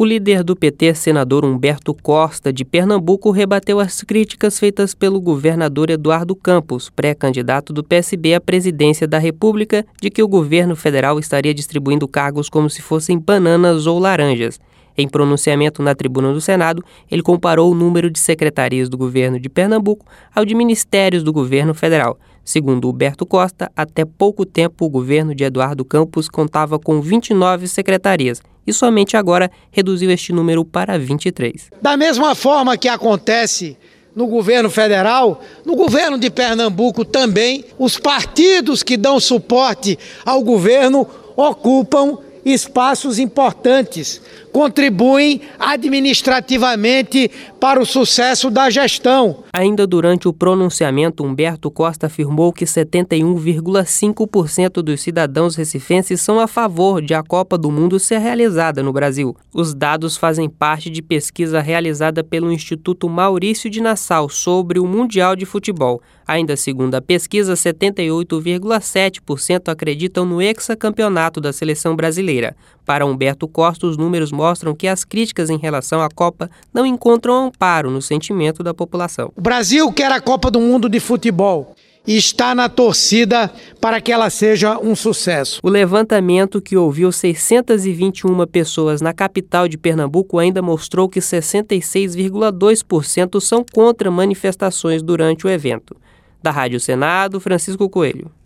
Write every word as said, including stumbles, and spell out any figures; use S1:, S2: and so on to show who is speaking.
S1: O líder do P T, senador Humberto Costa, de Pernambuco, rebateu as críticas feitas pelo governador Eduardo Campos, pré-candidato do P S B à presidência da República, de que o governo federal estaria distribuindo cargos como se fossem bananas ou laranjas. Em pronunciamento na tribuna do Senado, ele comparou o número de secretarias do governo de Pernambuco ao de ministérios do governo federal. Segundo Humberto Costa, até pouco tempo o governo de Eduardo Campos contava com vinte e nove secretarias e somente agora reduziu este número para vinte e três.
S2: Da mesma forma que acontece no governo federal, no governo de Pernambuco também, os partidos que dão suporte ao governo ocupam espaços importantes, contribuem administrativamente para o sucesso da gestão.
S1: Ainda durante o pronunciamento, Humberto Costa afirmou que setenta e um vírgula cinco por cento dos cidadãos recifenses são a favor de a Copa do Mundo ser realizada no Brasil. Os dados fazem parte de pesquisa realizada pelo Instituto Maurício de Nassau sobre o Mundial de Futebol. Ainda segundo a pesquisa, setenta e oito vírgula sete por cento acreditam no hexacampeonato da seleção brasileira. Para Humberto Costa, os números mostram que as críticas em relação à Copa não encontram amparo no sentimento da população.
S2: O Brasil quer a Copa do Mundo de futebol e está na torcida para que ela seja um sucesso.
S1: O levantamento, que ouviu seiscentas e vinte e uma pessoas na capital de Pernambuco, ainda mostrou que sessenta e seis vírgula dois por cento são contra manifestações durante o evento. Da Rádio Senado, Francisco Coelho.